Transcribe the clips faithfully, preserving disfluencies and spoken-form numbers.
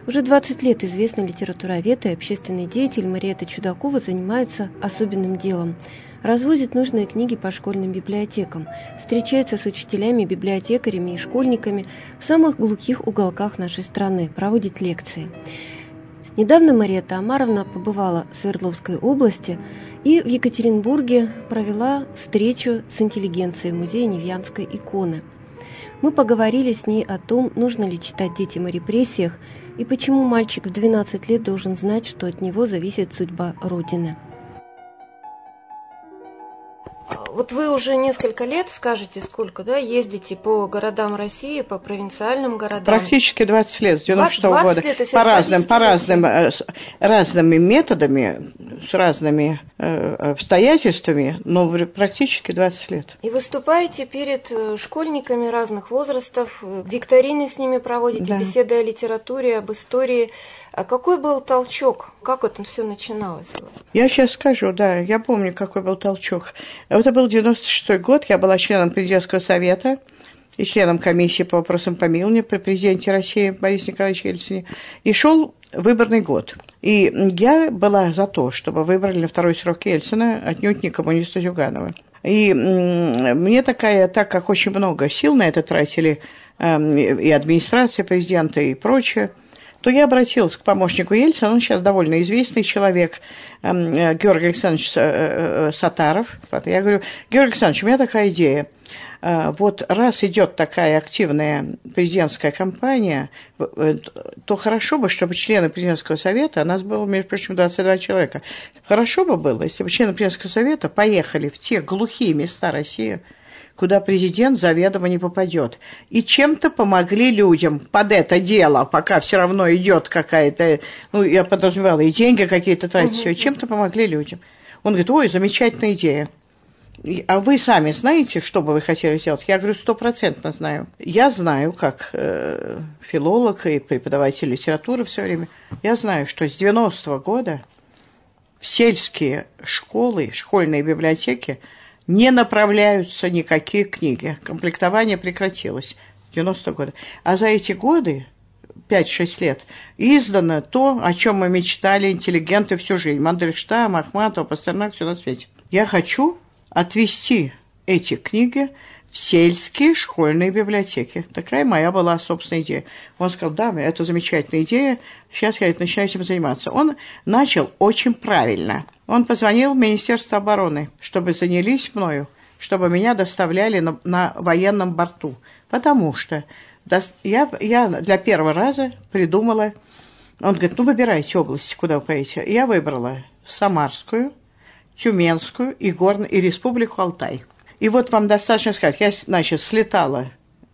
Уже двадцать лет известный литературовед и общественный деятель Мариэтта Чудакова занимается особенным делом. Развозит нужные книги по школьным библиотекам, встречается с учителями, библиотекарями и школьниками в самых глухих уголках нашей страны, проводит лекции. Недавно Мариэтта Омаровна побывала в Свердловской области и в Екатеринбурге провела встречу с интеллигенцией Музея Невьянской иконы. Мы поговорили с ней о том, нужно ли читать детям о репрессиях и почему мальчик в двенадцать лет должен знать, что от него зависит судьба Родины. Вот вы уже несколько лет, скажете, сколько, да, ездите по городам России, по провинциальным городам? Практически двадцать лет, с девяносто шестого года. Лет, по разным, по разным, с разными методами, с разными э, обстоятельствами, но практически двадцать лет. И выступаете перед школьниками разных возрастов, викторины с ними проводите, да. Беседы о литературе, об истории. А какой был толчок? Как это все начиналось? Я сейчас скажу, да, я помню, какой был толчок. Это был девяносто шестой год, я была членом президентского совета и членом комиссии по вопросам помилования при президенте России Борисе Николаевиче Ельцине. И шел выборный год. И я была за то, чтобы выбрали на второй срок Ельцина, отнюдь не коммуниста Зюганова. И мне такая, так как очень много сил на это тратили и администрация президента, и прочее, то я обратилась к помощнику Ельцина, он сейчас довольно известный человек, Георгий Александрович Сатаров. Я говорю: Георгий Александрович, у меня такая идея. Вот раз идет такая активная президентская кампания, то хорошо бы, чтобы члены президентского совета, а нас было, между прочим, двадцать два человека, хорошо бы было, если бы члены президентского совета поехали в те глухие места России, куда президент заведомо не попадет, и чем-то помогли людям под это дело, пока все равно идет какая-то, ну, я подразумевала, и деньги какие-то тратить, все, и чем-то помогли людям. Он говорит: ой, замечательная идея. А вы сами знаете, что бы вы хотели сделать? Я говорю: стопроцентно знаю. Я знаю, как э, филолог и преподаватель литературы все время, я знаю, что с девяностого года в сельские школы, школьные библиотеки не направляются никакие книги. Комплектование прекратилось с девяностого года. А за эти годы, пять-шесть лет, издано то, о чем мы мечтали, интеллигенты, всю жизнь. Мандельштам, Ахматова, Пастернак, все на свете. Я хочу отвести эти книги в сельские школьные библиотеки. Такая моя была собственная идея. Он сказал: да, это замечательная идея, сейчас я начинаю этим заниматься. Он начал очень правильно. Он позвонил в Министерство обороны, чтобы занялись мною, чтобы меня доставляли на, на военном борту. Потому что я, я для первого раза придумала... Он говорит: ну, выбирайте области, куда вы поедете. Я выбрала Самарскую, Тюменскую и, горную, и Республику Алтай. И вот вам достаточно сказать, я, значит, слетала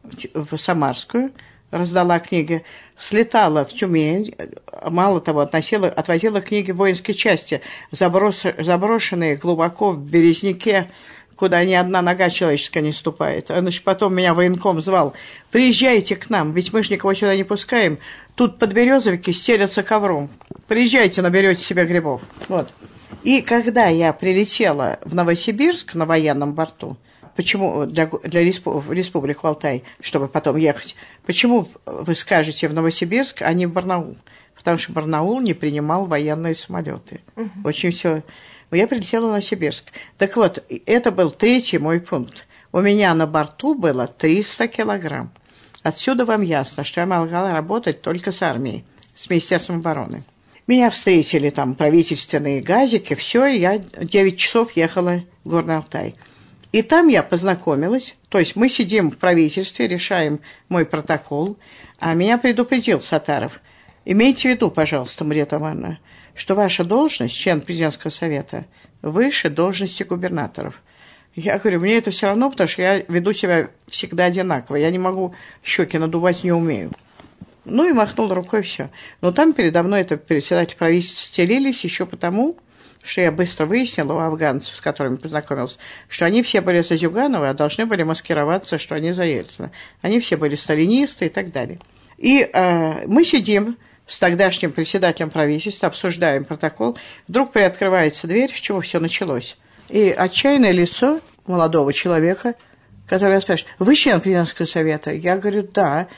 в Самарскую, раздала книги, слетала в Тюмень, мало того, относила, отвозила книги в воинские части, заброс, заброшенные глубоко в Березняке, куда ни одна нога человеческая не ступает. Значит, потом меня военком звал: приезжайте к нам, ведь мы ж никого сюда не пускаем, тут подберезовики стелятся ковром, приезжайте, наберете себе грибов. Вот. И когда я прилетела в Новосибирск на военном борту, почему для, для респу, Республику Алтай, чтобы потом ехать, почему вы скажете в Новосибирск, а не в Барнаул? Потому что Барнаул не принимал военные самолеты. Uh-huh. Очень все. Я прилетела в Новосибирск. Так вот, это был третий мой пункт. У меня на борту было триста килограмм. Отсюда вам ясно, что я могла работать только с армией, с Министерством обороны. Меня встретили там правительственные газики, все, и я девять часов ехала в Горный Алтай. И там я познакомилась, то есть мы сидим в правительстве, решаем мой протокол, а меня предупредил Сатаров: имейте в виду, пожалуйста, Мариэтта Омаровна, что ваша должность, член президентского совета, выше должности губернаторов. Я говорю: мне это все равно, потому что я веду себя всегда одинаково, я не могу щеки надувать, не умею. Ну и махнул рукой, все. Но там передо мной это председатель правительства стелились еще потому, что я быстро выяснила у афганцев, с которыми познакомилась, что они все были за Зюганова, а должны были маскироваться, что они за Ельцина. Они все были сталинисты и так далее. И э, мы сидим с тогдашним председателем правительства, обсуждаем протокол. Вдруг приоткрывается дверь, с чего все началось. И отчаянное лицо молодого человека, который спрашивает: вы член президентского совета? Я говорю: да.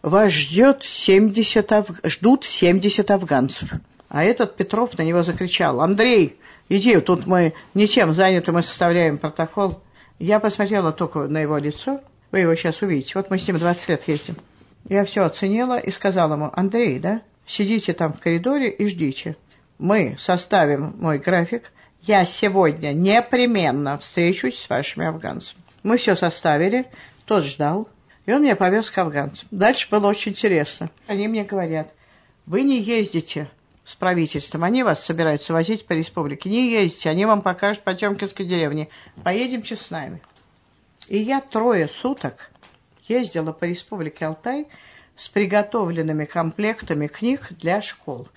вас ждет семьдесят, аф... ждут семьдесят афганцев. А этот Петров на него закричал: Андрей, иди, тут мы не тем заняты, мы составляем протокол. Я посмотрела только на его лицо, вы его сейчас увидите, вот мы с ним двадцать лет ездим. Я все оценила и сказала ему: Андрей, да, сидите там в коридоре и ждите. Мы составим мой график, я сегодня непременно встречусь с вашими афганцами. Мы все составили, тот ждал, и он меня повез к афганцам. Дальше было очень интересно. Они мне говорят: вы не ездите с правительством, они вас собираются возить по республике. Не ездите, они вам покажут Потемкинской деревне. Поедемте с нами. И я трое суток ездила по республике Алтай с приготовленными комплектами книг для школ.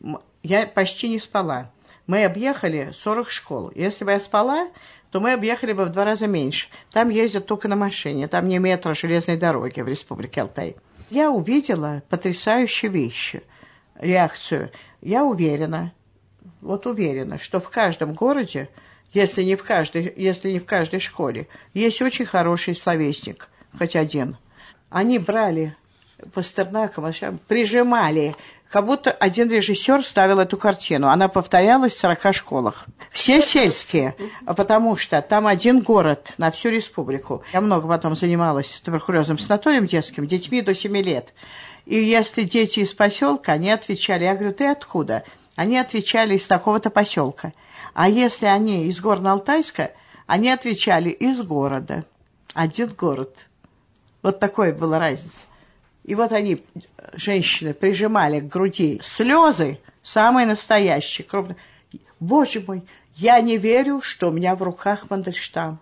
Я почти не спала. Мы объехали сорок школ. Если бы я спала, то мы объехали бы в два раза меньше. Там ездят только на машине, там не метро, железной дороги в республике Алтай. Я увидела потрясающие вещи, реакцию. Я уверена, вот уверена, что в каждом городе, если не в каждой, если не в каждой школе, есть очень хороший словесник, хоть один. Они брали Пастернака, прижимали, как будто один режиссер ставил эту картину. Она повторялась в сорока школах. Все сельские, потому что там один город на всю республику. Я много потом занималась туберкулезным санаторием детским, детьми до семи лет. И если дети из поселка, они отвечали, я говорю: ты откуда? Они отвечали: из такого-то поселка. А если они из Горно-Алтайска, они отвечали: из города. Один город. Вот такой была разница. И вот они, женщины, прижимали к груди слезы, самые настоящие, крупные. Боже мой, я не верю, что у меня в руках Мандельштам.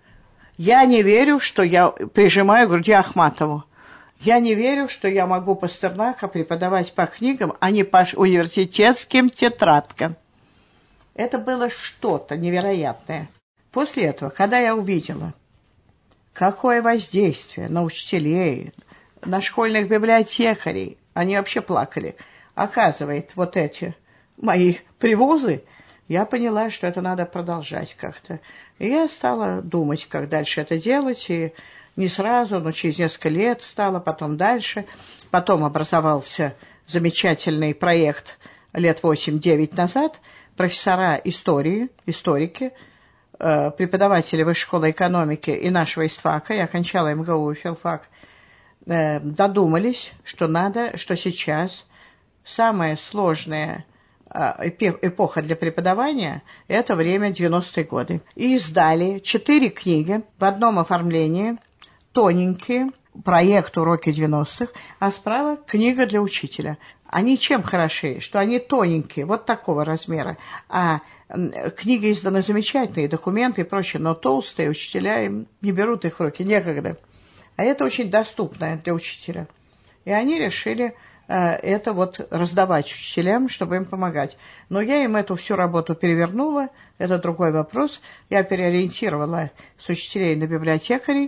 Я не верю, что я прижимаю к груди Ахматову. Я не верю, что я могу Пастернака преподавать по книгам, а не по университетским тетрадкам. Это было что-то невероятное. После этого, когда я увидела, какое воздействие на учителей, на школьных библиотекарей, они вообще плакали, оказывает вот эти мои привозы, я поняла, что это надо продолжать как-то. И я стала думать, как дальше это делать, и не сразу, но через несколько лет стала, потом дальше. Потом образовался замечательный проект лет восемь-девять назад. Профессора истории, историки, э, преподаватели Высшей школы экономики и нашего ИСТФАКа, я окончала эм гэ у и филфак, э, додумались, что надо, что сейчас самая сложная э, эпоха для преподавания – это время девяностые годы. И издали четыре книги в одном оформлении, тоненькие, проект «Уроки девяностых», а справа книга для учителя. Они чем хороши? Что они тоненькие, вот такого размера. А книги изданы замечательные, документы и прочее, но толстые, учителя им не берут их в руки, некогда. А это очень доступно для учителя. И они решили э, это вот раздавать учителям, чтобы им помогать. Но я им эту всю работу перевернула, это другой вопрос. Я переориентировала с учителей на библиотекарей.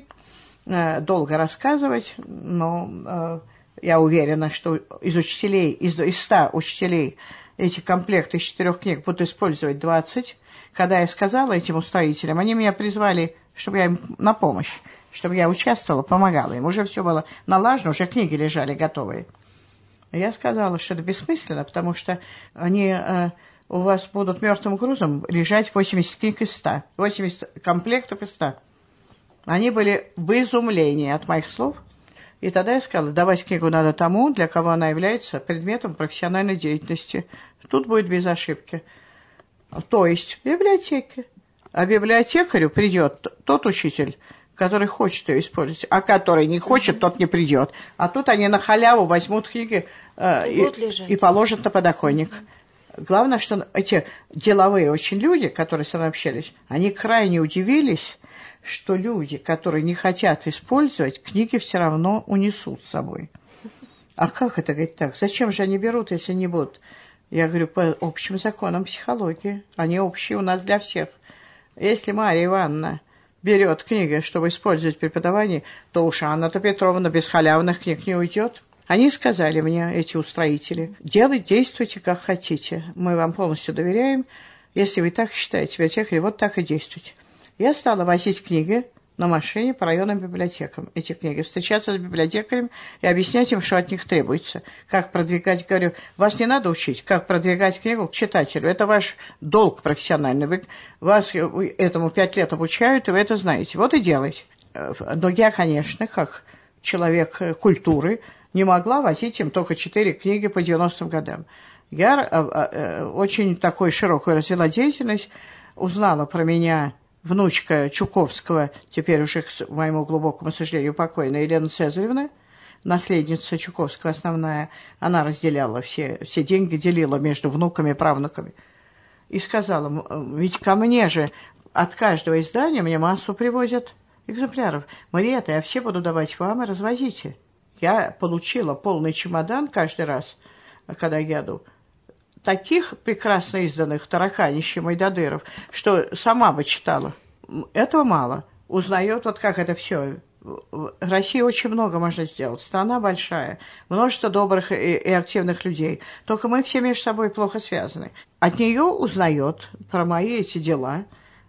Долго рассказывать, но э, я уверена, что из учителей, из, из ста учителей эти комплекты из четырех книг будут использовать двадцать. Когда я сказала этим устроителям, они меня призвали, чтобы я им на помощь, чтобы я участвовала, помогала им. Уже все было налажено, уже книги лежали готовые. Я сказала, что это бессмысленно, потому что они э, у вас будут мертвым грузом лежать восемьдесят книг из ста, восемьдесят комплектов из ста. Они были в изумлении от моих слов. И тогда я сказала: давать книгу надо тому, для кого она является предметом профессиональной деятельности. Тут будет без ошибки. То есть в библиотеке. А библиотекарю придет тот учитель, который хочет ее использовать, а который не хочет, тот не придет. А тут они на халяву возьмут книги э, и, и, и положат на подоконник. Главное, что эти деловые очень люди, которые со мной общались, они крайне удивились, что люди, которые не хотят использовать, книги все равно унесут с собой. А как это, говорит, так? Зачем же они берут, если не будут? Я говорю: по общим законам психологии. Они общие у нас для всех. Если Марья Ивановна берет книги, чтобы использовать в преподавании, то уж Анна-то Петровна без халявных книг не уйдет. Они сказали мне, эти устроители: делайте, действуйте, как хотите. Мы вам полностью доверяем. Если вы так считаете, библиотекари, вот так и действуйте. Я стала возить книги на машине по районным библиотекам эти книги, встречаться с библиотекарем и объяснять им, что от них требуется. Как продвигать, говорю, вас не надо учить, как продвигать книгу к читателю. Это ваш долг профессиональный. Вы, вас этому пять лет обучают, и вы это знаете. Вот и делайте. Но я, конечно, как человек культуры, не могла возить им только четыре книги по девяностым годам. Я очень такой широкую развела деятельность, узнала про меня внучка Чуковского, теперь уже, к моему глубокому сожалению, покойная Елена Цезаревна, наследница Чуковского основная, она разделяла все, все деньги, делила между внуками и правнуками. И сказала, ведь ко мне же от каждого издания мне массу привозят экземпляров. Мариэта, я все буду давать вам и развозите. Я получила полный чемодан каждый раз, когда еду, таких прекрасно изданных тараканище Мойдодыров, что сама бы читала. Этого мало. Узнает, вот как это все. В России очень много можно сделать. Страна большая, множество добрых и, и активных людей. Только мы все между собой плохо связаны. От нее узнает про мои эти дела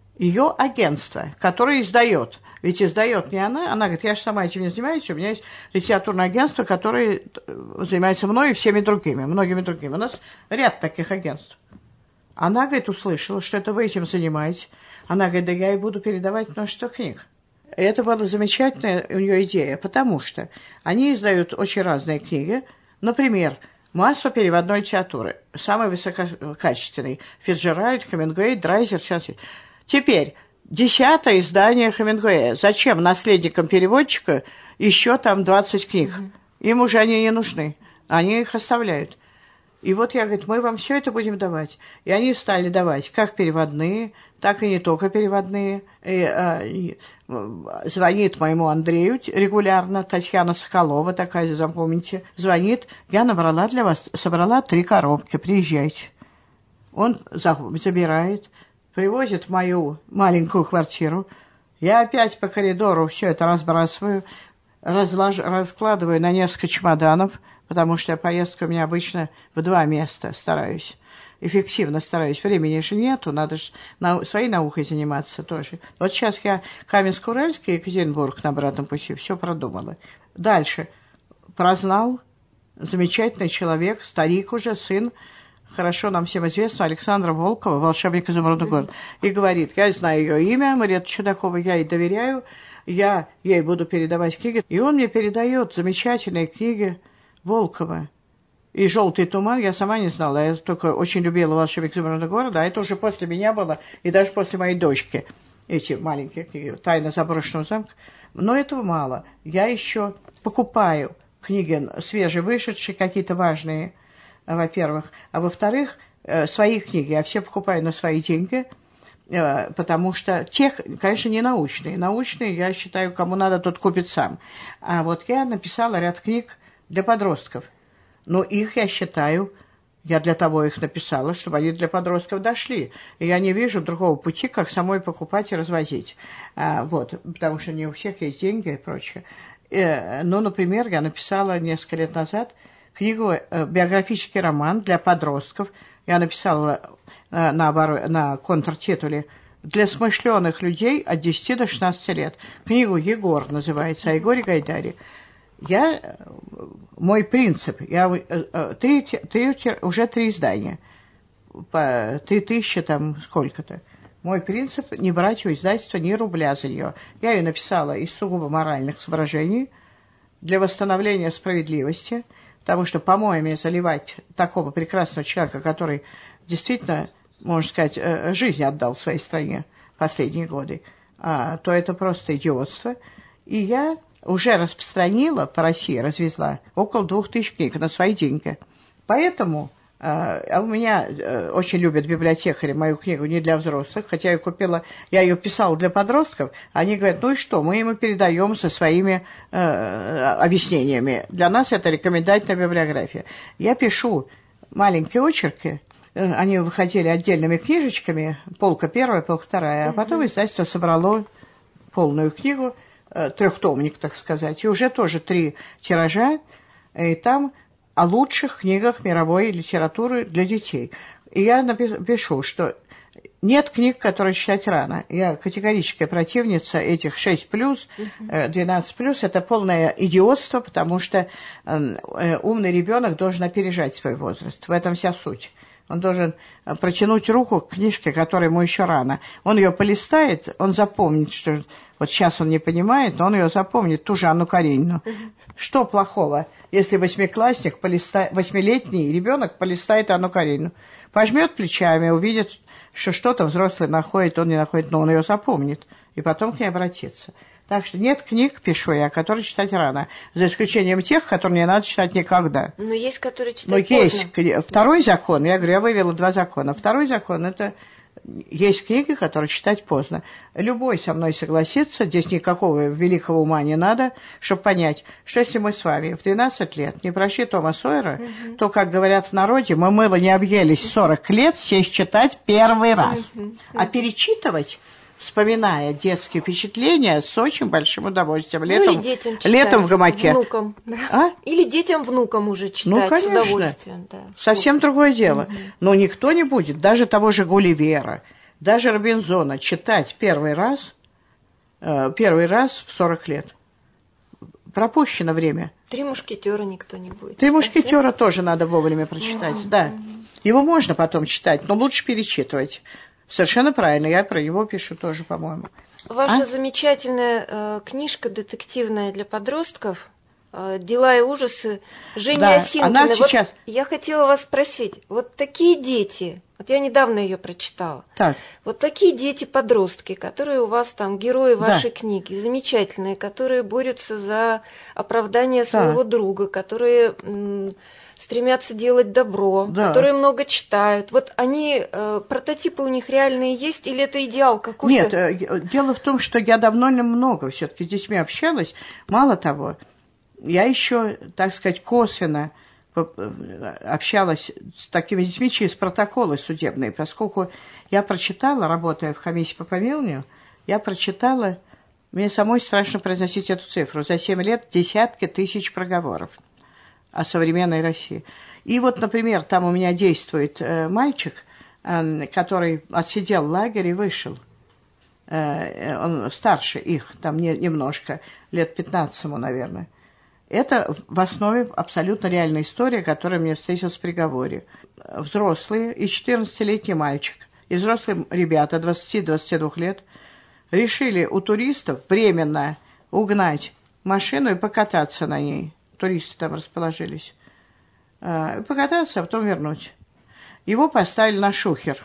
ее агентство, которое издает. Ведь издает не она, она говорит, я же сама этим не занимаюсь, у меня есть литературное агентство, которое занимается мной и всеми другими, многими другими. У нас ряд таких агентств. Она, говорит, услышала, что это вы этим занимаетесь. Она говорит, да я и буду передавать множество книг. И это была замечательная у нее идея, потому что они издают очень разные книги. Например, массу переводной литературы, самой высококачественной. Фицджеральд, Хемингуэй, Драйзер. Сейчас. Теперь... Десятое издание Хемингуэя. Зачем наследникам переводчика еще там двадцать книг? Mm-hmm. Им уже они не нужны. Они их оставляют. И вот я говорю, мы вам все это будем давать. И они стали давать как переводные, так и не только переводные. И, а, и, звонит моему Андрею регулярно, Татьяна Соколова такая, запомните, звонит. Я набрала для вас, собрала три коробки, приезжайте. Он забирает. Привозит в мою маленькую квартиру. Я опять по коридору все это разбрасываю, разлож... раскладываю на несколько чемоданов, потому что поездка у меня обычно в два места стараюсь. Эффективно стараюсь. Времени же нету, надо же на... своей наукой заниматься тоже. Вот сейчас я Каменск-Уральский и Екатеринбург на обратном пути все продумала. Дальше. Прознал, замечательный человек, старик уже, сын, хорошо нам всем известно, Александра Волкова, волшебник изумрудного города, и говорит, я знаю ее имя, Мариэта Чудакова, я ей доверяю, я ей буду передавать книги. И он мне передает замечательные книги Волкова. И «Желтый туман» я сама не знала, я только очень любила «Волшебник изумрудного города», а это уже после меня было, и даже после моей дочки, эти маленькие книги «Тайна заброшенного замка». Но этого мало. Я еще покупаю книги свежевышедшие, какие-то важные, во-первых. А во-вторых, свои книги я все покупаю на свои деньги, потому что те, конечно, не научные. Научные, я считаю, кому надо, тот купит сам. А вот я написала ряд книг для подростков. Но их, я считаю, я для того их написала, чтобы они для подростков дошли. И я не вижу другого пути, как самой покупать и развозить. А, вот, потому что не у всех есть деньги и прочее. И, ну, например, я написала несколько лет назад книгу, биографический роман для подростков. Я написала на, на, на контртитуле «Для смышленых людей от десяти до шестнадцати лет». Книгу «Егор» называется, о Егоре Гайдаре. Я, мой принцип, я три, три, уже три издания, по три тысячи там сколько-то. Мой принцип не брать у издательства ни рубля за нее. Я ее написала из сугубо моральных соображений для восстановления справедливости. Потому что, по-моему, заливать такого прекрасного человека, который действительно, можно сказать, жизнь отдал своей стране последние годы, а, то это просто идиотство. И я уже распространила по России, развезла около двух тысяч книг на свои деньги. Поэтому а у меня очень любят библиотекари мою книгу не для взрослых, хотя я купила, я ее писала для подростков. Они говорят, ну и что, мы ему передаем со своими э, объяснениями. Для нас это рекомендательная библиография. Я пишу маленькие очерки, они выходили отдельными книжечками, полка первая, полка вторая, а потом издательство собрало полную книгу, трехтомник, так сказать, и уже тоже три тиража, и там о лучших книгах мировой литературы для детей. И я напишу, что Нет книг, которые читать рано. Я категорическая противница этих шесть плюс, двенадцать плюс. Это полное идиотство, потому что умный ребенок должен опережать свой возраст. В этом вся суть. Он должен протянуть руку к книжке, которой ему еще рано. Он ее полистает, он запомнит, что вот сейчас он не понимает, но он ее запомнит, ту же Анну Каренину. Что плохого, если восьмиклассник, полистает, восьмилетний ребенок полистает Анну Каренину? Пожмет плечами, увидит, что что-то взрослый находит, он не находит, но он ее запомнит, и потом к ней обратится. Так что нет книг, пишу я, которые читать рано, за исключением тех, которые не надо читать никогда. Но есть, которые читать Но поздно. Есть. Второй закон, я говорю, я вывела два закона. Второй закон – это есть книги, которые читать поздно. Любой со мной согласится, здесь никакого великого ума не надо, чтобы понять, что если мы с вами в двенадцать лет не прошли Тома Сойера, угу. то, как говорят в народе, мы мыло не объелись сорок лет, сесть читать первый раз. Угу. А перечитывать, вспоминая детские впечатления, с очень большим удовольствием. Летом, ну, или детям читать, летом в гамаке. Внукам. А? Или детям, внукам уже читать ну, конечно. с удовольствием. Да. Совсем другое дело. Угу. Но никто не будет, даже того же Гулливера, даже Робинзона, читать первый раз, э, первый раз в сорок лет. Пропущено время. «Три мушкетера» никто не будет «Три читать, мушкетера» да? тоже надо вовремя прочитать, угу. да. Его можно потом читать, но лучше перечитывать. Совершенно правильно, я про него пишу тоже, по-моему. Ваша а? замечательная э, книжка детективная для подростков э, «Дела и ужасы» Жени да, Осинкиной. Она сейчас... Вот я хотела вас спросить, вот такие дети, вот я недавно ее прочитала, так. вот такие дети-подростки, которые у вас там герои вашей да. книги, замечательные, которые борются за оправдание своего да. друга, которые... М- стремятся делать добро, да. которые много читают. Вот они, э, прототипы у них реальные есть, или это идеал какой-то? Нет, э, дело в том, что я довольно много все-таки с детьми общалась. Мало того, я еще, так сказать, косвенно общалась с такими детьми через протоколы судебные, поскольку я прочитала, работая в комиссии по помилованию, я прочитала, мне самой страшно произносить эту цифру, за семь лет десятки тысяч проговоров о современной России. И вот, например, там у меня действует э, мальчик, э, который отсидел в лагере и вышел. Э, он старше их, там не, немножко, лет пятнадцать ему, наверное. Это в основе абсолютно реальная история, которая мне встретилась в приговоре. Взрослые и четырнадцатилетний мальчик, и взрослые ребята двадцати-двадцати двух лет решили у туристов временно угнать машину и покататься на ней. Туристы там расположились. Покататься, а потом вернуть. Его поставили на шухер.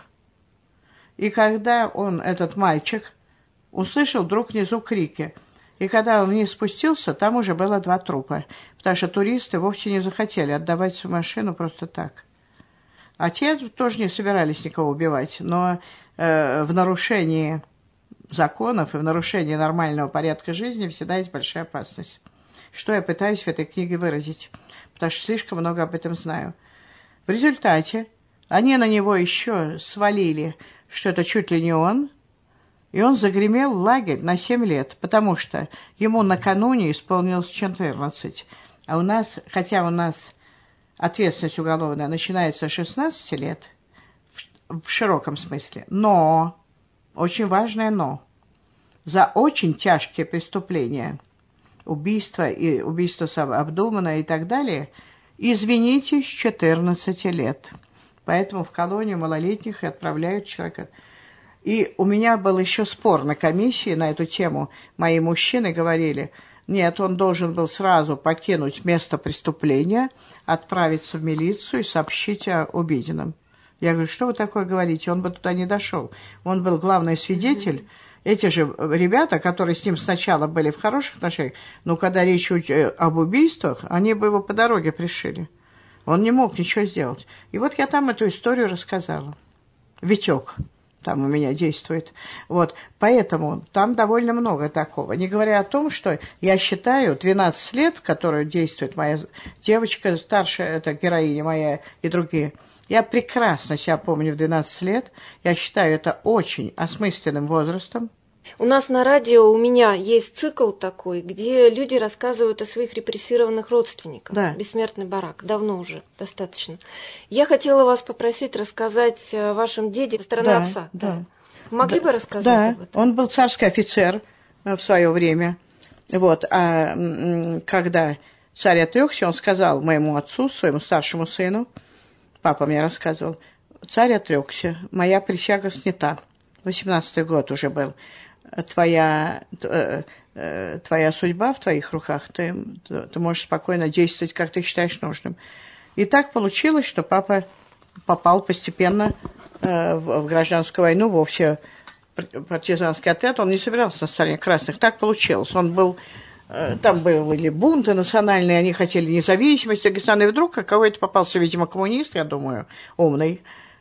И когда он, этот мальчик, услышал вдруг внизу крики, и когда он вниз спустился, там уже было два трупа, потому что туристы вовсе не захотели отдавать свою машину просто так. А те тоже не собирались никого убивать, но э, в нарушении законов и в нарушении нормального порядка жизни всегда есть большая опасность. Что я пытаюсь в этой книге выразить, потому что слишком много об этом знаю. В результате они на него еще свалили, что это чуть ли не он, и он загремел в лагерь на семь лет, потому что ему накануне исполнилось четырнадцать. А у нас, хотя у нас ответственность уголовная начинается с шестнадцати лет, в, в широком смысле, но, очень важное но, за очень тяжкие преступления, убийство и убийство обдуманное и так далее, извините, с четырнадцати лет. Поэтому в колонию малолетних и отправляют человека. И у меня был еще спор на комиссии на эту тему. Мои мужчины говорили, нет, он должен был сразу покинуть место преступления, отправиться в милицию и сообщить о увиденном. Я говорю, что вы такое говорите? Он бы туда не дошел. Он был главный свидетель. Эти же ребята, которые с ним сначала были в хороших отношениях, но когда речь об убийствах, они бы его по дороге пришили. Он не мог ничего сделать. И вот я там эту историю рассказала. Витек там у меня действует. Вот. Поэтому там довольно много такого. Не говоря о том, что я считаю двенадцать лет, которую действует моя девочка, старшая, это героиня моя и другие, я прекрасно себя помню в двенадцать лет. Я считаю это очень осмысленным возрастом. У нас на радио, у меня есть цикл такой, где люди рассказывают о своих репрессированных родственниках. Да. «Бессмертный барак». Давно уже, достаточно. Я хотела вас попросить рассказать о вашем деде со стороны да, отца. Да. Да. Могли да, бы рассказать да. об этом? Он был царский офицер в свое время. Вот. А когда царь отрекся, он сказал моему отцу, своему старшему сыну, папа мне рассказывал, царь отрекся, моя присяга снята. восемнадцатый год уже был. Твоя, твоя судьба в твоих руках, ты, ты можешь спокойно действовать, как ты считаешь нужным. И так получилось, что папа попал постепенно в, в гражданскую войну, вовсе партизанский отряд, он не собирался на стороне красных. Так получилось. Он был, там были бунты национальные, они хотели независимости Дагестана, и вдруг какой-то попался, видимо, коммунист, я думаю, умный,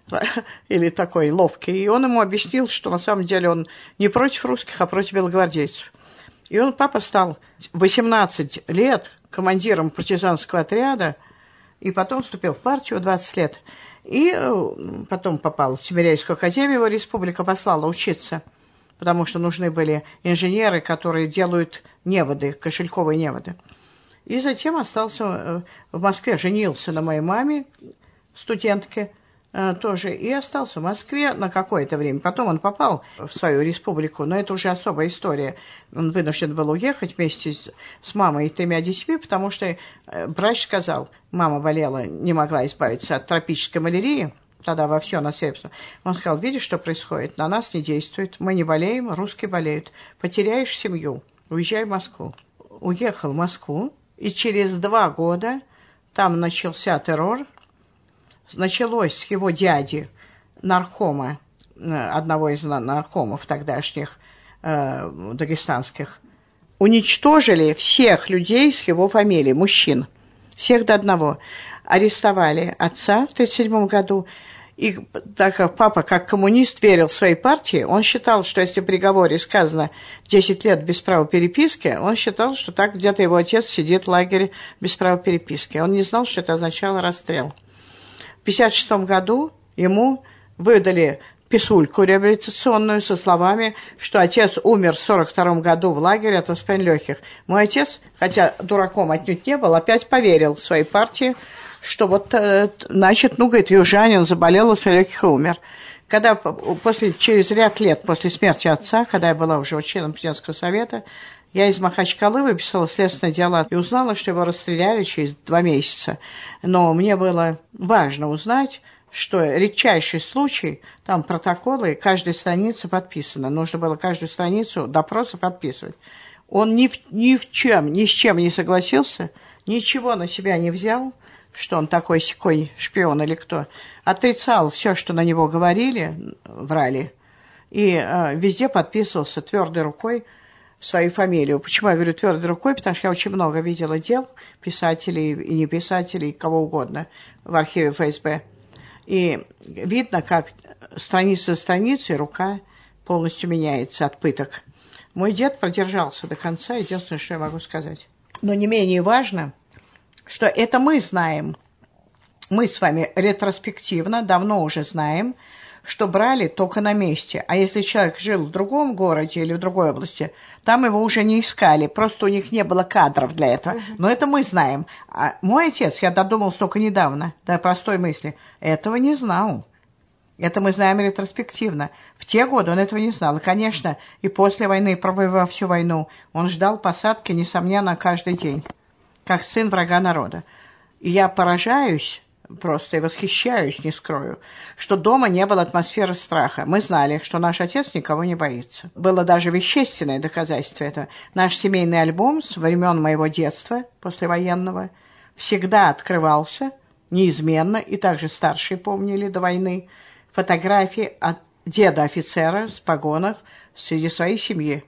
или такой ловкий, и он ему объяснил, что на самом деле он не против русских, а против белогвардейцев. И он, папа, стал восемнадцать лет командиром партизанского отряда, и потом вступил в партию двадцать лет. И потом попал в Тимирязевскую академию, его республика послала учиться, потому что нужны были инженеры, которые делают неводы, кошельковые неводы. И затем остался в Москве, женился на моей маме, студентке, тоже, и остался в Москве на какое-то время. Потом он попал в свою республику, но это уже особая история. Он вынужден был уехать вместе с, с мамой и тремя детьми, потому что врач сказал, мама болела, не могла избавиться от тропической малярии, тогда во все на свете. Он сказал, видишь, что происходит, на нас не действует, мы не болеем, русские болеют. Потеряешь семью, уезжай в Москву. Уехал в Москву, и через два года там начался террор. Началось с его дяди, наркома, одного из наркомов тогдашних, э, дагестанских. Уничтожили всех людей с его фамилией, мужчин, всех до одного. Арестовали отца в тридцать седьмом году. И так как папа, как коммунист, верил в своей партии, он считал, что если в приговоре сказано десять лет без права переписки, он считал, что так где-то его отец сидит в лагере без права переписки. Он не знал, что это означало расстрел. В пятьдесят шестом году ему выдали писульку реабилитационную со словами, что отец умер в сорок втором году в лагере от воспаления легких. Мой отец, хотя дураком отнюдь не был, опять поверил в своей партии, что вот, значит, ну, говорит, южанин заболел, воспаление легких и умер. Когда после, через ряд лет после смерти отца, когда я была уже членом президентского совета, я из Махачкалы выписала следственное дело и узнала, что его расстреляли через два месяца. Но мне было важно узнать, что редчайший случай, там протоколы, каждая страница подписана. Нужно было каждую страницу допроса подписывать. Он ни в, ни в чем, ни с чем не согласился, ничего на себя не взял, что он такой-сякой шпион или кто. Отрицал все, что на него говорили, врали. И э, везде подписывался твердой рукой свою фамилию. Почему я говорю твердой рукой? Потому что я очень много видела дел писателей и не писателей, кого угодно в архиве эф эс бэ. И видно, как страница за страницей рука полностью меняется от пыток. Мой дед продержался до конца, единственное, что я могу сказать. Но не менее важно, что это мы знаем. Мы с вами ретроспективно давно уже знаем, что брали только на месте. А если человек жил в другом городе или в другой области, там его уже не искали. Просто у них не было кадров для этого. Uh-huh. Но это мы знаем. А мой отец, я додумался только недавно, до простой мысли, этого не знал. Это мы знаем ретроспективно. В те годы он этого не знал. И, конечно, и после войны, провоевав всю войну, он ждал посадки, несомненно, каждый день, как сын врага народа. И я поражаюсь, просто и восхищаюсь, не скрою, что дома не было атмосферы страха. Мы знали, что наш отец никого не боится. Было даже вещественное доказательство этого. Наш семейный альбом с времен моего детства, послевоенного, всегда открывался, неизменно, и также старшие помнили до войны, фотографии от деда-офицера с погонах среди своей семьи.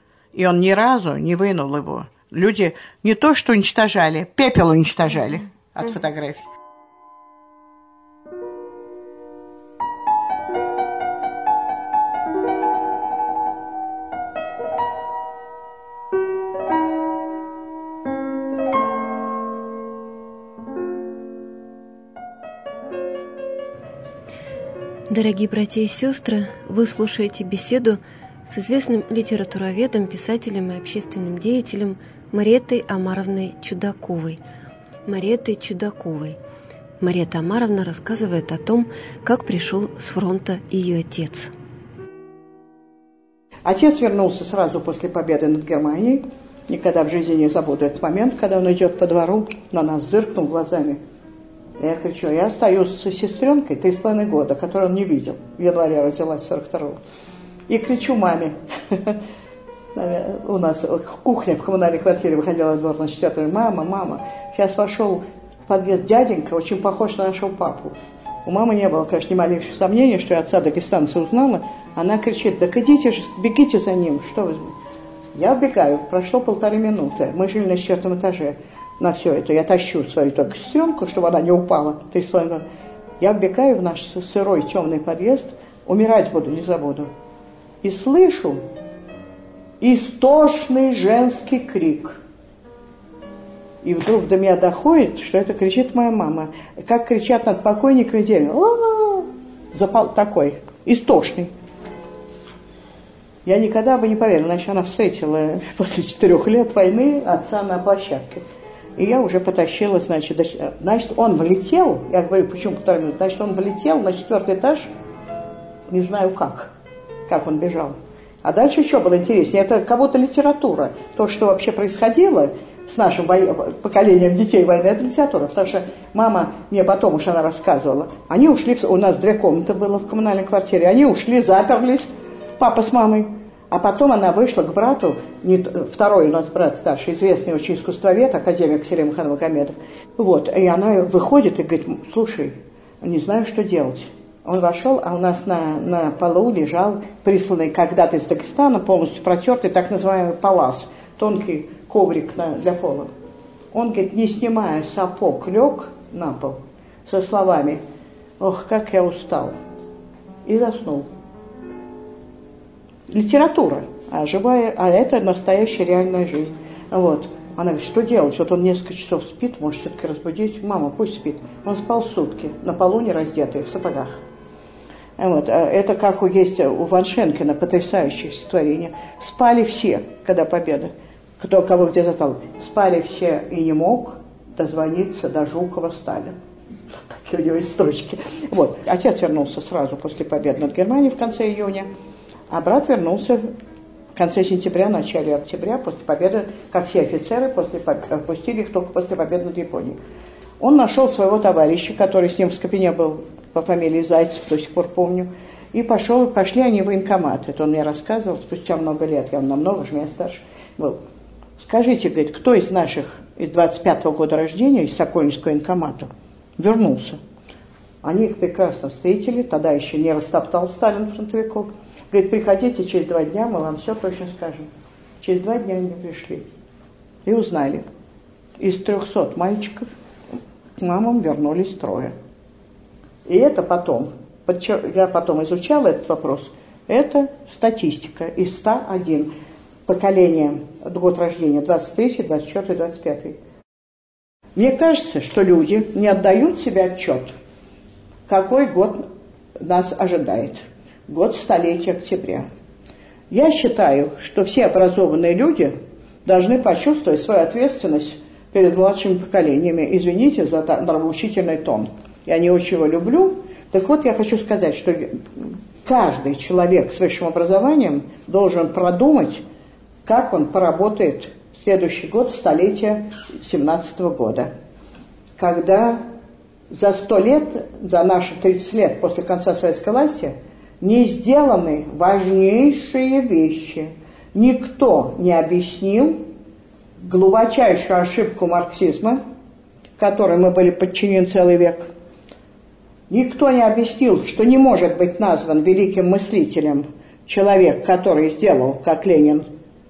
И он ни разу не вынул его. Люди не то что уничтожали, пепел уничтожали mm-hmm. от фотографий. Дорогие братья и сестры, вы слушаете беседу с известным литературоведом, писателем и общественным деятелем Мариеттой Омаровной Чудаковой. Мариеттой Чудаковой. Мариетта Омаровна рассказывает о том, как пришел с фронта ее отец. Отец вернулся сразу после победы над Германией. Никогда в жизни не забуду этот момент, когда он идет по двору, на нас зыркнул глазами. Я кричу: я остаюсь со сестренкой три с половиной года, которую он не видел. В январе родилась сорок второго. И кричу маме. У нас кухня в коммунальной квартире, выходила во двор на четвертую. Мама, мама, сейчас вошел в подъезд дяденька, очень похож на нашего папу. У мамы не было, конечно, ни малейших сомнений, что я отца дагестанца узнала. Она кричит: так идите же, бегите за ним. Что вы? Я вбегаю, прошло полторы минуты. Мы жили на четвертом этаже. На все это я тащу свою только сестренку, чтобы она не упала. Я вбегаю в наш сырой темный подъезд, умирать буду, не забуду. И слышу истошный женский крик. И вдруг до меня доходит, что это кричит моя мама. Как кричат над покойниками деревья. Запал такой, истошный. Я никогда бы не поверила, значит, она встретила после четырех лет войны отца на площадке. И я уже потащила, значит, значит, он влетел, я говорю, почему полтора минуты, значит, он влетел на четвертый этаж, не знаю как, как он бежал. А дальше еще было интереснее, это кого-то литература, то, что вообще происходило с нашим во... поколением детей войны, это литература, потому что мама мне потом уж она рассказывала, они ушли, у нас две комнаты было в коммунальной квартире, они ушли, заперлись, папа с мамой. А потом она вышла к брату, не, второй у нас брат старший, известный очень искусствовед, академик Селим Хан Магомедов. Вот, и она выходит и говорит: слушай, не знаю, что делать. Он вошел, а у нас на, на полу лежал присланный когда-то из Дагестана, полностью протертый, так называемый палас, тонкий коврик на, для пола. Он, говорит, не снимая сапог, лег на пол со словами: ох, как я устал. И заснул. Литература, а живая, а это настоящая реальная жизнь. Вот. Она говорит: что делать? Вот он несколько часов спит, может все-таки разбудить. Мама, пусть спит. Он спал сутки, на полу не раздетый, в сапогах. Вот. Это как у есть у Ваншенкина потрясающее стихотворение. Спали все, когда победа. Кто кого где запал. Спали все и не мог дозвониться до Жукова Сталин. Такие у него есть строчки. Вот. Отец вернулся сразу после победы над Германией в конце июня. А брат вернулся в конце сентября, начале октября, после победы, как все офицеры, после, отпустили их только после победы над Японией. Он нашел своего товарища, который с ним в Скопине был, по фамилии Зайцев, до сих пор помню, и пошел, пошли они в военкомат. Это он мне рассказывал спустя много лет, я он намного же меня старше был. Скажите, говорит, кто из наших, из двадцать пятого года рождения, из Сокольнического военкомата, вернулся? Они их прекрасно встретили, тогда еще не растоптал Сталин фронтовиков. Говорит, приходите через два дня, мы вам все точно скажем. Через два дня они пришли и узнали. Из трехсот мальчиков к мамам вернулись трое. И это потом, я потом изучала этот вопрос, это статистика из ста один поколения, год рождения, двадцать третий, двадцать четвёртый, двадцать пятый. Мне кажется, что люди не отдают себе отчет, какой год нас ожидает. Год столетия октября. Я считаю, что все образованные люди должны почувствовать свою ответственность перед младшими поколениями. Извините за нравоучительный тон. Я не очень его люблю. Так вот, я хочу сказать, что каждый человек с высшим образованием должен продумать, как он поработает в следующий год столетия семнадцатого года. Когда за сто лет, за наши тридцать лет после конца советской власти, не сделаны важнейшие вещи. Никто не объяснил глубочайшую ошибку марксизма, которой мы были подчинены целый век. Никто не объяснил, что не может быть назван великим мыслителем человек, который сделал, как Ленин,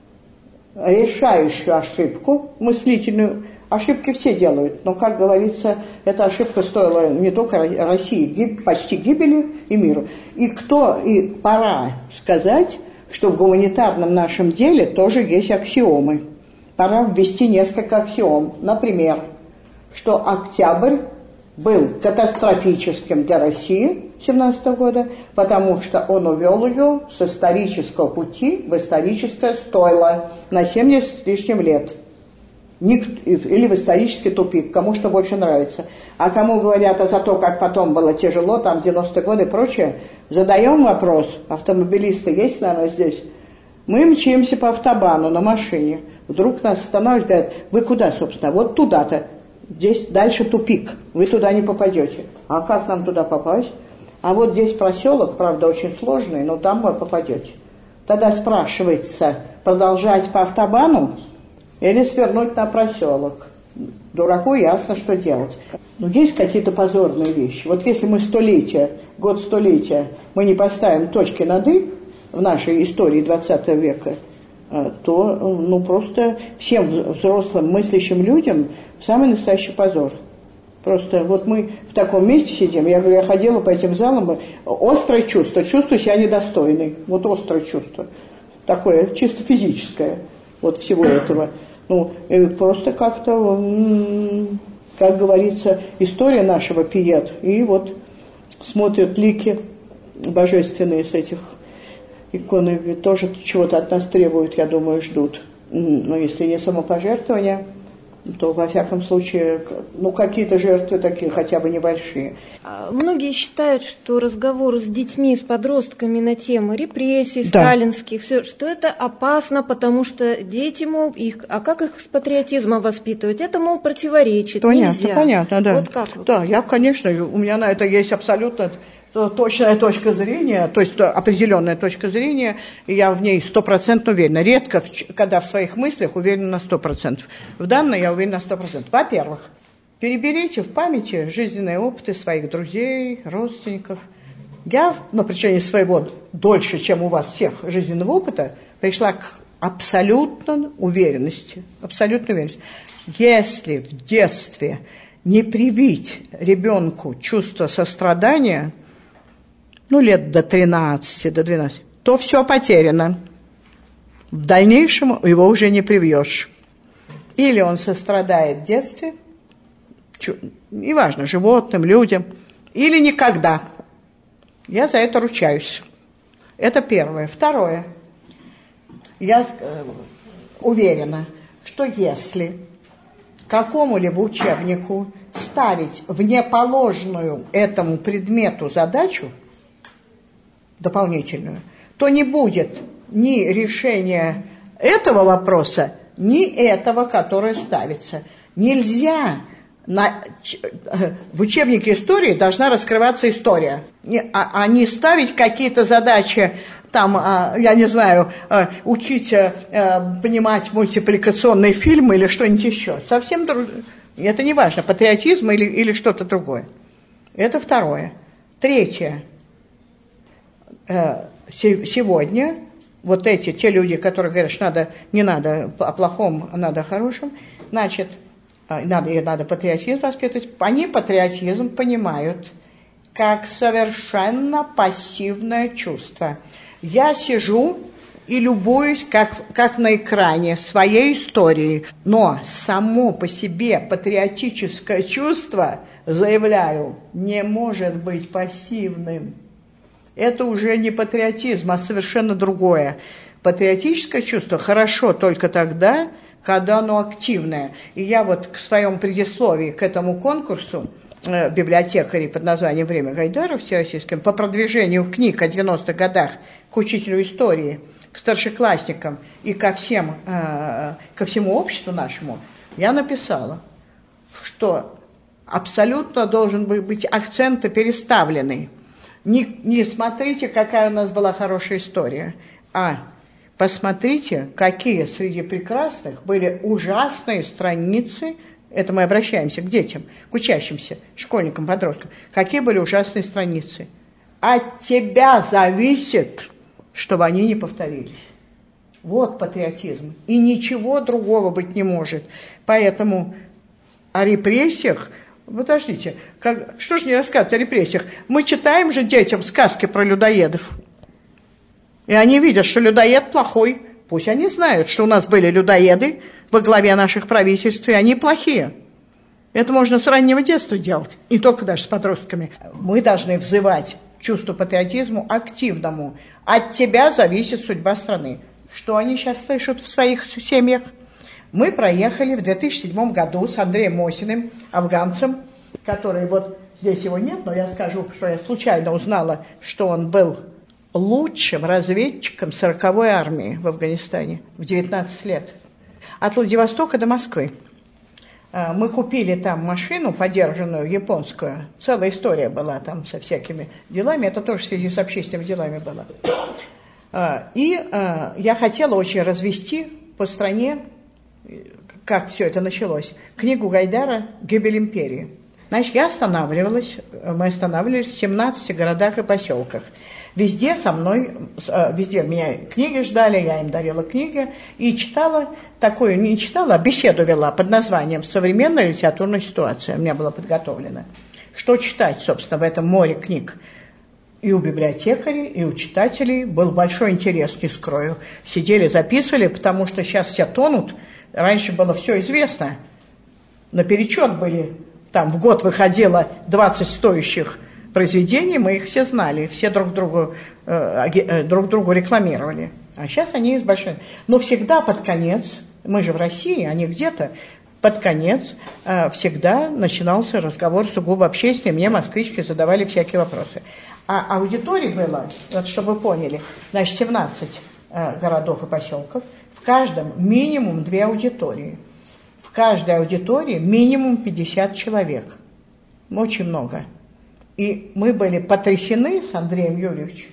решающую ошибку мыслительную. Ошибки все делают, но, как говорится, эта ошибка стоила не только России, гиб, почти гибели и миру. И кто, и пора сказать, что в гуманитарном нашем деле тоже есть аксиомы. Пора ввести несколько аксиом. Например, что октябрь был катастрофическим для России семнадцатого года, потому что он увел ее с исторического пути в историческое стойло на семьдесят с лишним лет. Или в исторический тупик, кому что больше нравится. А кому говорят, а за то, как потом было тяжело, там девяностые годы и прочее, задаем вопрос, автомобилисты есть, наверное, здесь? Мы мчимся по автобану на машине. Вдруг нас останавливают, говорят, вы куда, собственно? Вот туда-то. Здесь дальше тупик, вы туда не попадете. А как нам туда попасть? А вот здесь проселок, правда, очень сложный, но там вы попадете. Тогда спрашивается, продолжать по автобану или свернуть на проселок? Дураку ясно, что делать. Но есть какие-то позорные вещи. Вот если мы столетия, год столетия, мы не поставим точки над «и» в нашей истории двадцатого века, то ну, просто всем взрослым мыслящим людям самый настоящий позор. Просто вот мы в таком месте сидим, я говорю, я ходила по этим залам, острое чувство, чувствую себя недостойной, вот острое чувство, такое чисто физическое, вот всего этого. Ну, просто как-то, как говорится, история нашего пиет, и вот смотрят лики божественные с этих иконы, тоже чего-то от нас требуют, я думаю, ждут. Но если не самопожертвование, то, во всяком случае, ну, какие-то жертвы такие, хотя бы небольшие. Многие считают, что разговор с детьми, с подростками на тему репрессий, да. сталинских, все, что это опасно, потому что дети, мол, их, а как их с патриотизмом воспитывать? Это, мол, противоречит, понятно, нельзя. Понятно, да. Вот как вы? Да, я, конечно, у меня на это есть абсолютно точная точка зрения, то есть определенная точка зрения, и я в ней стопроцентно уверена. Редко, когда в своих мыслях уверена на сто процентов. В данной я уверена на сто процентов. Во-первых, переберите в памяти жизненные опыты своих друзей, родственников. Я на протяжении своего дольше, чем у вас всех, жизненного опыта, пришла к абсолютной уверенности. Абсолютной уверенности. Если в детстве не привить ребенку чувство сострадания, ну, лет до тринадцати, до двенадцати, то все потеряно. В дальнейшем его уже не привьешь. Или он сострадает в детстве, неважно, животным, людям, или никогда. Я за это ручаюсь. Это первое. Второе. Я уверена, что если какому-либо учебнику ставить в неположенную этому предмету задачу, дополнительную, то не будет ни решения этого вопроса, ни этого, которое ставится. Нельзя, на, в учебнике истории должна раскрываться история, а, а не ставить какие-то задачи, там, я не знаю, учить понимать мультипликационные фильмы или что-нибудь еще. Совсем другое. Это не важно, патриотизм или, или что-то другое. Это второе. Третье. Сегодня вот эти, те люди, которые говорят, что надо, не надо о плохом, а надо о хорошем, значит, надо, и надо патриотизм воспитывать, они патриотизм понимают как совершенно пассивное чувство. Я сижу и любуюсь, как, как на экране, своей историей, но само по себе патриотическое чувство, заявляю, не может быть пассивным. Это уже не патриотизм, а совершенно другое. Патриотическое чувство хорошо только тогда, когда оно активное. И я вот к своему предисловии к этому конкурсу э, библиотекарей под названием «Время Гайдара» всероссийским по продвижению книг о девяностых годах к учителю истории, к старшеклассникам и ко, всем, э, ко всему обществу нашему, я написала, что абсолютно должен быть акцент переставленный. Не, не смотрите, какая у нас была хорошая история, а посмотрите, какие среди прекрасных были ужасные страницы, это мы обращаемся к детям, к учащимся, школьникам, подросткам, какие были ужасные страницы. От тебя зависит, чтобы они не повторились. Вот патриотизм. И ничего другого быть не может. Поэтому о репрессиях, подождите, как, что же не рассказывать о репрессиях? Мы читаем же детям сказки про людоедов. И они видят, что людоед плохой. Пусть они знают, что у нас были людоеды во главе наших правительств, и они плохие. Это можно с раннего детства делать, не только даже с подростками. Мы должны взывать к чувству патриотизму активному. От тебя зависит судьба страны. Что они сейчас слышат в своих семьях? Мы проехали в две тысячи седьмом году с Андреем Мосиным, афганцем, который, вот здесь его нет, но я скажу, что я случайно узнала, что он был лучшим разведчиком сороковой армии в Афганистане в девятнадцать лет. От Владивостока до Москвы. Мы купили там машину, подержанную, японскую. Целая история была там со всякими делами. Это тоже в связи с общественными делами было. И я хотела очень развести по стране, как все это началось, книгу Гайдара «Гибель империи». Значит, я останавливалась, мы останавливались в семнадцати городах и поселках. Везде со мной, везде меня книги ждали, я им дарила книги и читала, такую, не читала, а беседу вела под названием «Современная литературная ситуация». У меня была подготовлена. Что читать, собственно, в этом море книг? И у библиотекарей, и у читателей был большой интерес, не скрою. Сидели, записывали, потому что сейчас все тонут. Раньше было все известно. Наперечет были, там в год выходило двадцать стоящих произведений, мы их все знали, все друг другу, э, друг другу рекламировали. А сейчас они есть большие. Но всегда под конец, мы же в России, они где-то, под конец э, всегда начинался разговор сугубо общественный, мне москвички задавали всякие вопросы. А аудиторий было, вот чтобы вы поняли, значит, семнадцать э, городов и поселков, в каждом минимум две аудитории. В каждой аудитории минимум пятьдесят человек. Очень много. И мы были потрясены с Андреем Юрьевичем,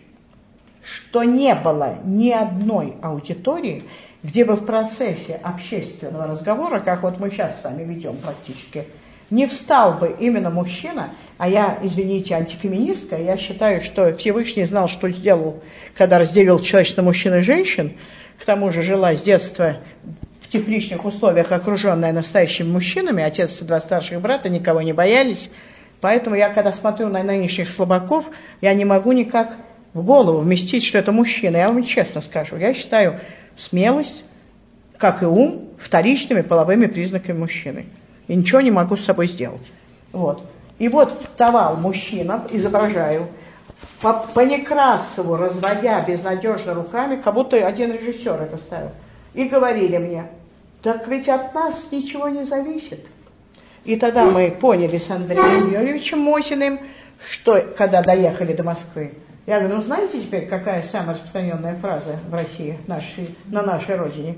что не было ни одной аудитории, где бы в процессе общественного разговора, как вот мы сейчас с вами ведем практически, не встал бы именно мужчина, а я, извините, антифеминистка, я считаю, что Всевышний знал, что сделал, когда разделил человечество мужчин и женщин, к тому же жила с детства в тепличных условиях, окруженная настоящими мужчинами, отец и два старших брата никого не боялись. Поэтому я, когда смотрю на нынешних слабаков, я не могу никак в голову вместить, что это мужчина. Я вам честно скажу, я считаю смелость, как и ум, вторичными половыми признаками мужчины. И ничего не могу с собой сделать. Вот. И вот вставал мужчина, изображаю, по, по Некрасову, разводя безнадежно руками, как будто один режиссер это ставил. И говорили мне, так ведь от нас ничего не зависит. И тогда мы поняли с Андреем Юрьевичем Мосиным, что, когда доехали до Москвы, я говорю, ну знаете теперь, какая самая распространенная фраза в России, нашей, на нашей родине?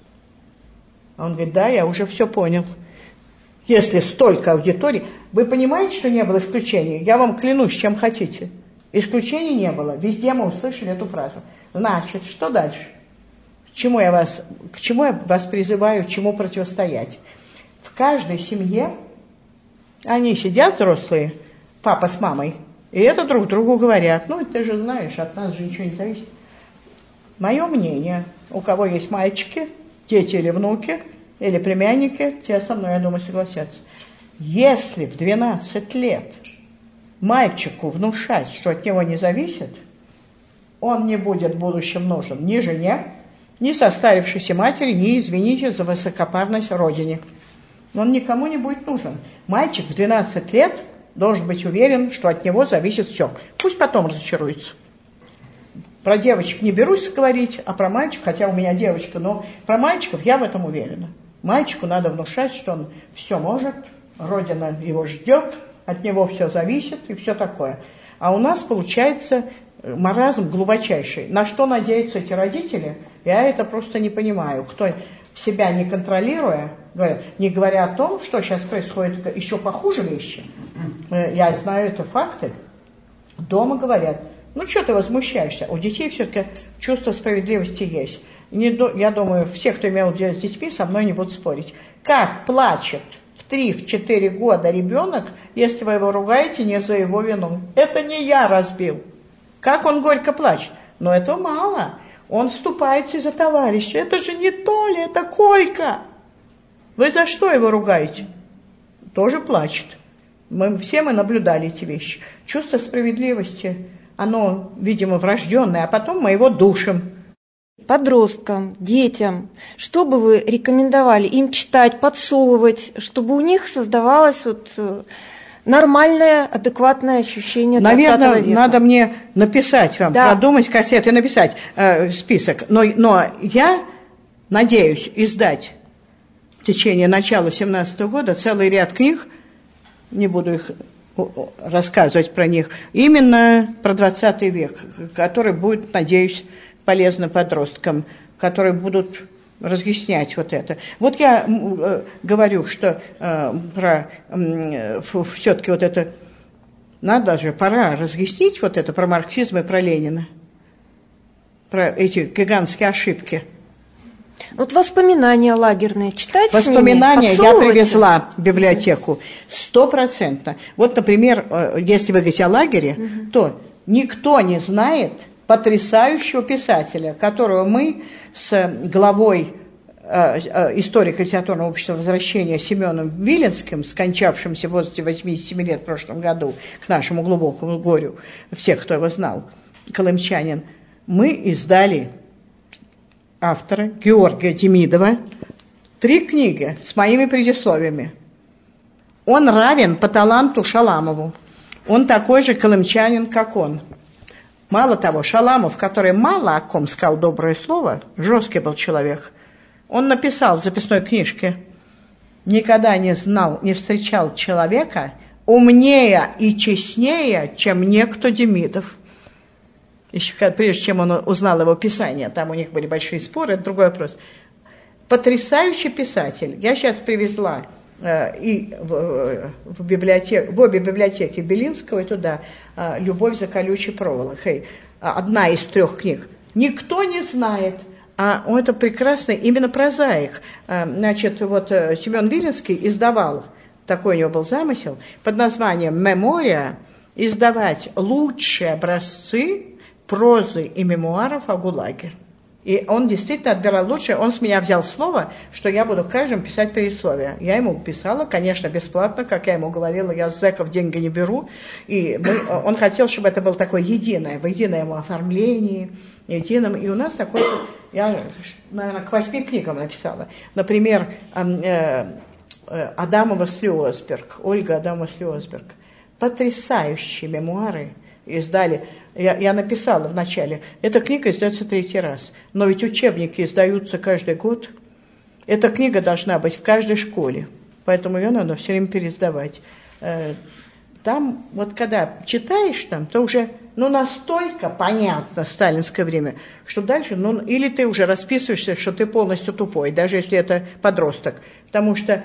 Он говорит, да, я уже все понял. Если столько аудиторий, вы понимаете, что не было исключений? Я вам клянусь, чем хотите. Исключений не было. Везде мы услышали эту фразу. Значит, что дальше? К чему я вас, к чему я вас призываю, чему противостоять? В каждой семье они сидят, взрослые, папа с мамой, и это друг другу говорят. Ну, ты же знаешь, от нас же ничего не зависит. Мое мнение, у кого есть мальчики, дети или внуки, или племянники, те со мной, я думаю, согласятся. Если в двенадцать лет мальчику внушать, что от него не зависит, он не будет в будущем нужен ни жене, ни состарившейся матери, ни, извините за высокопарность, родине. Он никому не будет нужен. Мальчик в двенадцать лет должен быть уверен, что от него зависит все. Пусть потом разочаруется. Про девочек не берусь говорить, а про мальчиков, хотя у меня девочка, но про мальчиков я в этом уверена. Мальчику надо внушать, что он все может, Родина его ждет, от него все зависит и все такое. А у нас получается маразм глубочайший. На что надеются эти родители, я это просто не понимаю. Кто себя не контролируя, не говоря о том, что сейчас происходит еще похуже вещи, я знаю, это факты, дома говорят, ну что ты возмущаешься, у детей все-таки чувство справедливости есть. Я думаю, все, кто имел дело с детьми, со мной не будут спорить. Как плачет в три-четыре года ребенок, если вы его ругаете не за его вину? Это не я разбил. Как он горько плачет? Но этого мало. Он вступается за товарища. Это же не Толя, это Колька. Вы за что его ругаете? Тоже плачет. Мы, все мы наблюдали эти вещи. Чувство справедливости, оно, видимо, врожденное, а потом мы его душим. Подросткам, детям, что бы вы рекомендовали им читать, подсовывать, чтобы у них создавалось вот нормальное, адекватное ощущение двадцатого века? Наверное, надо мне написать вам, да. продумать кассеты, написать э, список. Но, но я надеюсь издать в течение начала семнадцатого года целый ряд книг, не буду их рассказывать про них, именно про двадцатый век, который будет, надеюсь, полезно подросткам, которые будут разъяснять вот это. Вот я э, говорю, что э, про э, все-таки вот это, надо же, пора разъяснить вот это про марксизм и про Ленина, про эти гигантские ошибки. Вот воспоминания лагерные читать Воспоминания с ними, я привезла в библиотеку стопроцентно. Вот, например, если вы говорите о лагере, угу. то никто не знает потрясающего писателя, которого мы с главой э, э, историко-литературного общества возвращения Семеном Виленским, скончавшимся в возрасте восьмидесяти семи лет в прошлом году, к нашему глубокому горю, всех, кто его знал, колымчанин, мы издали автора Георгия Демидова три книги с моими предисловиями. Он равен по таланту Шаламову. Он такой же колымчанин, как он. Мало того, Шаламов, который мало о ком сказал доброе слово, жесткий был человек, он написал в записной книжке: «Никогда не знал, не встречал человека умнее и честнее, чем некто Демидов». Еще прежде чем он узнал его писание, там у них были большие споры, это другой вопрос. Потрясающий писатель. Я сейчас привезла э, и в, в, библиотек, в обе библиотеки Белинского и туда э, «Любовь за колючей проволокой». Одна из трех книг. Никто не знает, а он это прекрасно, именно прозаик. Э, значит, вот э, Семен Виленский издавал, такой у него был замысел, под названием «Мемория», издавать лучшие образцы прозы и мемуаров о ГУЛАГе. И он действительно отбирал лучшее. Он с меня взял слово, что я буду каждому писать предисловие. Я ему писала, конечно, бесплатно, как я ему говорила, я с зэков деньги не беру. И мы, он хотел, чтобы это было такое единое, в едином оформлении, едином. И у нас такое, я, наверное, к восьми книгам написала. Например, э, э, Адамова Слёсберг, Ольга Адамова Слёсберг. Потрясающие мемуары издали. Я, я написала вначале, эта книга издается третий раз, но ведь учебники издаются каждый год. Эта книга должна быть в каждой школе, поэтому ее надо все время переиздавать. Там, вот когда читаешь там, то уже ну, настолько понятно сталинское время, что дальше, ну, или ты уже расписываешься, что ты полностью тупой, даже если это подросток, потому что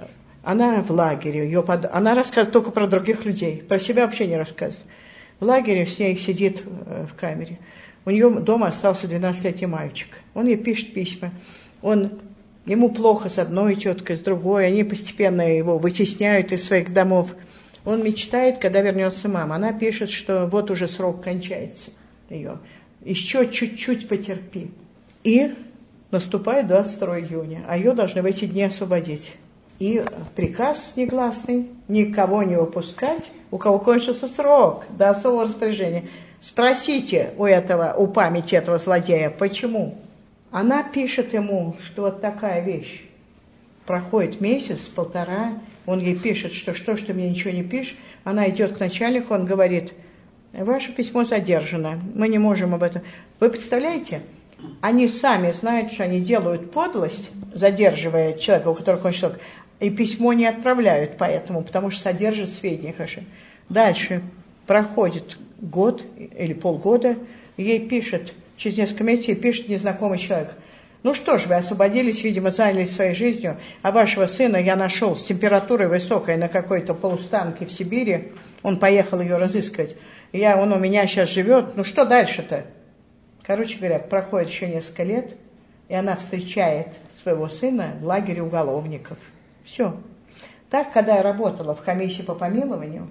она в лагере, ее под... она рассказывает только про других людей, про себя вообще не рассказывает. В лагере с ней сидит в камере. У нее дома остался двенадцатилетний мальчик. Он ей пишет письма. Он, ему плохо с одной теткой, с другой. Они постепенно его вытесняют из своих домов. Он мечтает, когда вернется мама. Она пишет, что вот уже срок кончается ее. Еще чуть-чуть потерпи. И наступает двадцать второго июня, а ее должны в эти дни освободить. И приказ негласный никого не выпускать, у кого кончился срок до особого распоряжения. Спросите у этого, у памяти этого злодея, почему? Она пишет ему, что вот такая вещь. Проходит месяц, полтора, он ей пишет, что что ж ты мне ничего не пишешь. Она идет к начальнику, он говорит: ваше письмо задержано, мы не можем об этом. Вы представляете? Они сами знают, что они делают подлость, задерживая человека, у которого кончился срок. И письмо не отправляют поэтому, потому что содержит сведения хорошо. Дальше проходит год или полгода, ей пишет, через несколько месяцев ей пишет незнакомый человек: ну что ж, вы освободились, видимо, занялись своей жизнью, а вашего сына я нашел с температурой высокой на какой-то полустанке в Сибири, он поехал ее разыскивать, я, он у меня сейчас живет, ну что дальше-то? Короче говоря, проходит еще несколько лет, и она встречает своего сына в лагере уголовников. Все. Так, когда я работала в комиссии по помилованию,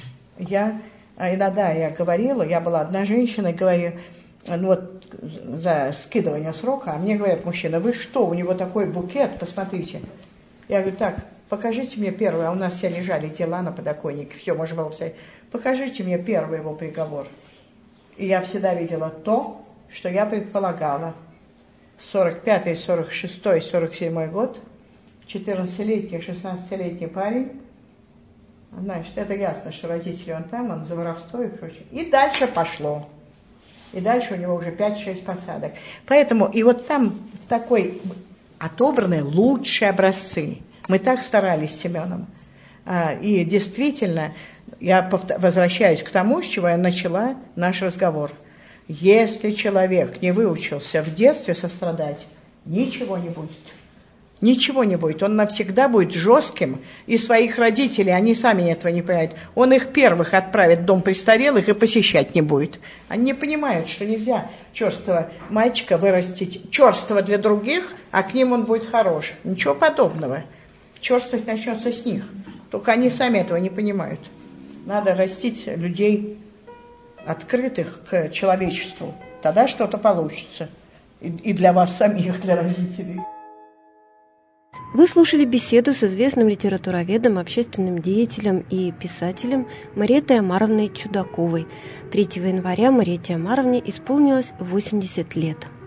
я иногда я говорила, я была одна женщина, говорю, ну вот за скидывание срока, а мне говорят мужчина: вы что, у него такой букет, посмотрите. Я говорю: так, покажите мне первый, а у нас все лежали дела на подоконнике, все, можно было писать, покажите мне первый его приговор. И я всегда видела то, что я предполагала. сорок пятый, сорок шестой, сорок седьмой год, четырнадцатилетний, шестнадцатилетний парень. Значит, это ясно, что родители он там, он за воровство и прочее. И дальше пошло. И дальше у него уже пять-шесть посадок. Поэтому и вот там в такой отобраны лучшие образцы. Мы так старались с Семеном. И действительно, я возвращаюсь к тому, с чего я начала наш разговор. Если человек не выучился в детстве сострадать, ничего не будет. Ничего не будет. Он навсегда будет жестким. И своих родителей, они сами этого не понимают. Он их первых отправит в дом престарелых и посещать не будет. Они не понимают, что нельзя черствого мальчика вырастить. Черство для других, а к ним он будет хорош. Ничего подобного. Черствость начнется с них. Только они сами этого не понимают. Надо растить людей открытых к человечеству. Тогда что-то получится. И для вас самих, для родителей. Вы слушали беседу с известным литературоведом, общественным деятелем и писателем Мариеттой Омаровной Чудаковой. третьего января Мариетте Омаровне исполнилось восемьдесят лет.